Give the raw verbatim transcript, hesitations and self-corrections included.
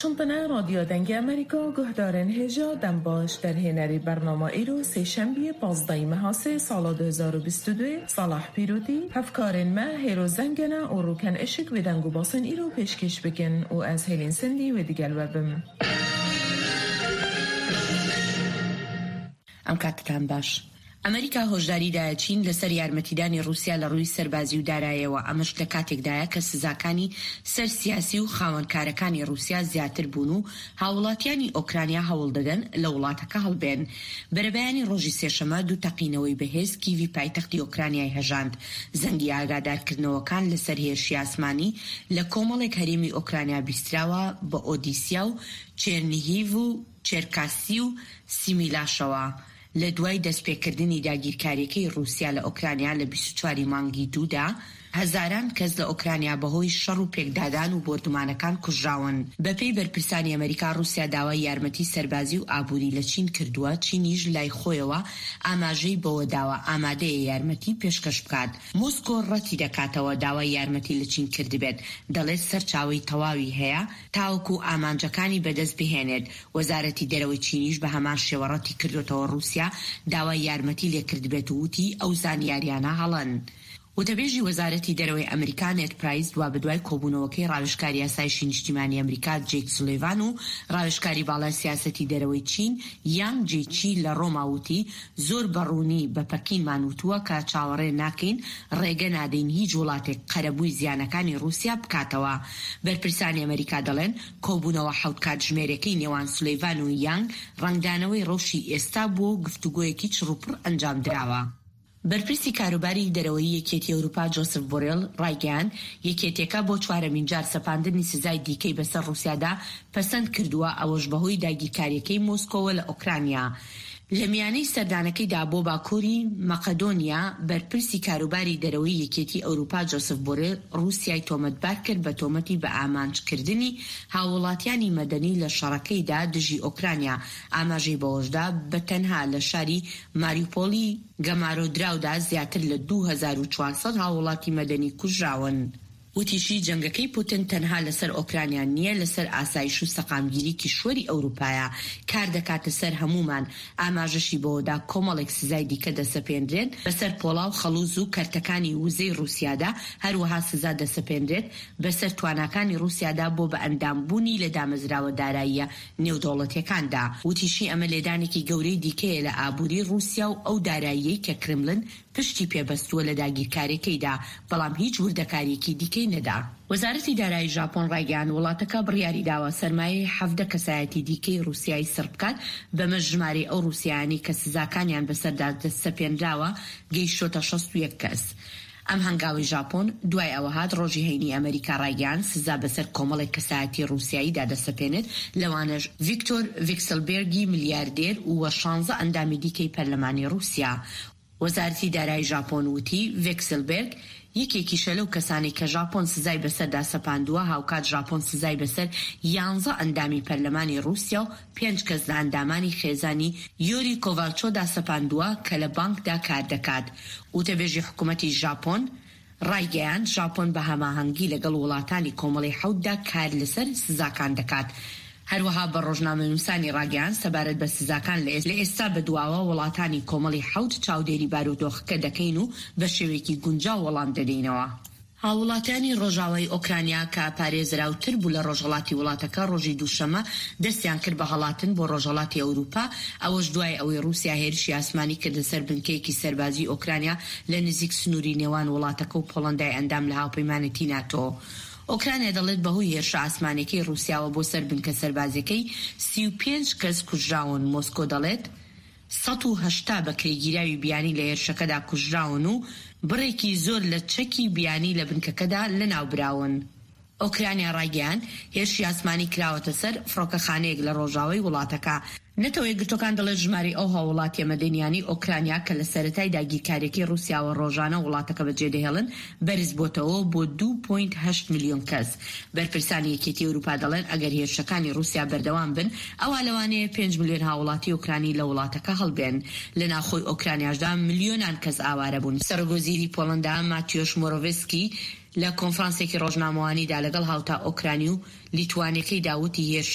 شنطنه رادیو دنگ امریکا گهدارن هجا دنباش در هنری برنامه ایرو سه شنبه پازده ماه سال دو هزار و بیست و دو صلاح پیروتی هفکارن ما هیرو زنگنه و روکن اشک و دنگو باسن ایرو پیشکش بکن و از هلین سندی و دیگل وبم ام کاتتان باش. ئەمریکا هۆژداریدایە چین لەسەر یارمەتیدانی رووسیا لە ڕووی سەربازی و داراییەوە، ئەمەش لە کاتێکدایە کە سزاکانی سەر سیاسی و خاوەنکارەکانی رووسیا زیاتر بوون و هاوڵاتیانی ئۆکرانیا هەوڵ دەدەن لە وڵاتەکە هەڵبێن. بەرەبەیانی ڕۆژی سێشەمە دوو تەقینەوەی بەهێز کیڤی پایتەختی ئۆکرانیای هەژاند. زەنگی ئاگادارکردنەوەکان لەسەر هێرشی ئاسمانی لە کۆمەڵێک هەرێمی ئۆکرانیا بیستراوە بە ئۆدیسیا و چێرنیهیڤ و چێرکاسی و سیمیلاشەوە. لە دوای دەستپێکردنی داگیرکاریەکەی رووسیا لە ئۆکرانیا لە بیست و چواری مانگی دوودا، هەزاران کەس لە ئۆکرانیا بەهۆی شەڕ و پێکدادان و بۆردومانەکان کوژراون. بەپێی بەرپرسانی ئەمریکا، رووسیا داوای یارمەتی سەربازی و ئابووری لە چین کردووە. چینیش لای خۆیەوە ئاماژەی بەوە داوە ئامادەیە یارمەتی پێشکەش بکات. مۆسکۆ ڕەتی دەکاتەوە داوای یارمەتی لە چین کردبێت، دەڵێت سەرچاوی تەواوی هەیە تاوەکو ئامانجەکانی بەدەست بهێنێت. وەزارەتی دەرەوەی چینیش بە هەمان شێوە ڕەتی کردوێتەوە رووسیا داوای یارمەتی لێ کردبێت و وتی ئەو زانیاریانە هەڵەن. وتەبێژی وەزارەتی دەرەوەی ئەمریکا نێت پرایس دوا بەدوای کۆبوونەوەکەی ڕاوێژکاری یاسایشی نیشتیمانی ئەمریکا جێک سولێڤان و ڕاوێژکاری باڵای سیاسەتی دەرەوەی چین یانگ جێچی لە ڕۆما وتی زۆر بەڕوونی بە پەکینمان وتووە کە چاوەڕێ ناکەین ڕێگە نادەین هیچ وڵاتێک قەرەبووی زیانەکانی رووسیا بکاتەوە. بەرپرسانی ئەمریکا دەڵێن کۆبوونەوە حەوت کات ژمێرەکەی نێوان سولێڤان و یانگ ڕەنگدانەوەی ڕەوشی ئێستا بووە و گفتوگۆیەکی چڕوپڕ ئەنجام دراوە. بەرپرسی کاروباری دەرەوەی یەکێتی ئەوروپا جۆسف بۆرێل ڕایگەیاند یەکێتیەکە بۆ چوارەمین جار سەپاندنی سزای دیکەی بەسەر رووسیادا پەسەند کردووە، ئەوەش بەهۆی داگیرکاریەکەی مۆسکۆوە لە ئۆکرانیا. لە میانەی سەردانەکەیدا بۆ باکووری مەقەدۆنیا، بەرپرسی کاروباری دەرەوەی یەکێتی ئەوروپا جۆسف بۆرێل رووسیای تۆمەتبار کرد بە تۆمەتی بە ئامانجکردنی هاوڵاتیانی مەدەنی لە شەڕەکەیدا دژی ئۆکرانیا. ئاماژەی بەوەشدا بە تەنها لە شاری ماریوپۆلی گەمارۆدراودا زیاتر لە دوو هەزار و چوارسەد هاوڵاتی مەدەنی کوژراون. وتیشی جەنگەکەی پوتین تەنها لەسەر ئۆکرانیا نییە، لەسەر ئاسایش و سەقامگیری کیشوەری ئەوروپایە کار دەکاتە سەر هەمومان. ئاماژەشی بۆدا کۆمەڵێک سزای دیکە دەسەپێنرێن بەسەر پۆڵاو خەڵوز و کەرتەکانی وزەی رووسیادا، هەروەها سزا دەسەپێنرێت بەسەر تواناکانی رووسیادا بۆ بە ئەندامبوونی لە دامەزراوە داراییە نێودەوڵەتیەکاندا. وتیشی ئەمە لێدانێکی گەورەی دیکەیە لە ئابووری رووسیا و ئەو داراییەی کە کرملن پشتی پێبەستووە لە داگیرکاریەکەیدا، بەڵام هیچ وردەکاریەکی دیکەی نەدا. وەزارەتی دارایی ژاپۆن ڕایگەیاند وڵاتەکە بڕیاری داوە سەرمایەی حەڤدە کەسایەتی دیکەی رووسیای سڕ بکات، بەمە ژمارەی ئەو رووسیایانی کە سزاکانیان بەسەردا دەسەپێنراوە گەیشتۆتە شەست و یەک کەس. ئەم هەنگاوی ژاپۆن دوای ئەوە هات ڕۆژی هەینی ئەمریکا ڕایگەیاند سزا بەسەر کۆمەڵێک کەسایەتی رووسیاییدا دەسەپێنێت، لەوانەش ڤیکتۆر ڤیکسلبێرگی ملیاردێر و شانزە ئەندامی دیکەی پەرلەمانی رووسیا. وەزارەتی دارایی ژاپۆن وتی ڤیکسلبێرگ یەکێکیشە لەو کەسانی کە ژاپۆن سزای بەسەردا سەپاندووە، هاوکات ژاپۆن سزای بەسەر یانزە ئەندامی پەرلەمانی رووسیا و پێنج کەس لە ئەندامانی خێزانی یۆری کۆڤالچۆدا سەپاندووە کە لە بانکدا کار دەکات. وتەبێژی حکوومەتی ژاپۆن ڕایگەیاند ژاپۆن بە هەماهەنگی لەگەڵ وڵاتانی کۆمەڵی حەوتدا کار لەسەر سزاکان دەکات. هەروەها بە ڕۆژنامەنووسانی ڕاگەیاند سەبارەت بە سزاکان لە ئێستا بەدواوە وڵاتانی کۆمەڵی حەوت چاودێری بارودۆخەکە دەکەین و بە شێوەیەکی گونجاو وەڵام دەدەینەوە. هاوڵاتیانی ڕۆژاوای ئۆکرانیا کە پارێزراوتر بوو لە ڕۆژهەڵاتی وڵاتەکە ڕۆژی دووشەمە دەستیان کرد بە هەڵاتن بۆ ڕۆژهەڵاتی ئەوروپا، ئەوەش دوای ئەوەی رووسیا هێرشی ئاسمانی کردە سەر بنکەیەکی سەربازی ئۆکرانیا لە نزیک سنووری نێوان وڵاتەکە و پۆڵەندای ئەندام لە هاوپەیمانەتی ناتۆ. ئۆکرانیا دەڵێت بەهۆی هێرشە ئاسمانەکەی رووسیاوە بۆ سەر بنکە سەربازەکەی سی و پێنج کەس کوژراون. مۆسکۆ دەڵێت سەد و هەشتا بەکرێگیراوی بیانی لە هێرشەکەدا کوژراون و بڕێکی زۆر لە چەکی بیانی لە بنکەکەدا لەناوبراون. ئۆکرانیا ڕایگەیاند هێرشی ئاسمانی کراوەتە سەر فڕۆکەخانەیەک لە ڕۆژاوای وڵاتەکە. نەتەوەی گرتوەکان دەڵێت ژماری ئەو هاوڵاتیە مەدەنیانی ئۆکرانیا کە لە سەرەتای داگیرکاریەکەی رووسیاوە ڕۆژانە وڵاتەکە بەجێدەهێڵن بەرز بۆتەوە بۆ دوو پۆینت هەشت میلیۆن کەس. بەرپرسانی یەکێتی ئەوروپا دەڵێن ئەگەر هێرشەکانی رووسیا بەردەوام بن، ئەوە لەوانەیە پێنج میلیۆن هاوڵاتی ئۆکرانی لە وڵاتەکە هەڵبێن. لە ناخۆی ئۆکرانیاشدا میلیۆنان کەس ئاوارە بوون. سەرۆگۆزیری پۆڵەندا ماتیۆش مۆرۆڤسکی لە کۆنفرانسێکی ڕۆژنامەوانیدا لەگەڵ هاوتا ئۆکرانی و لیتوانیەکەی داوتی هێرش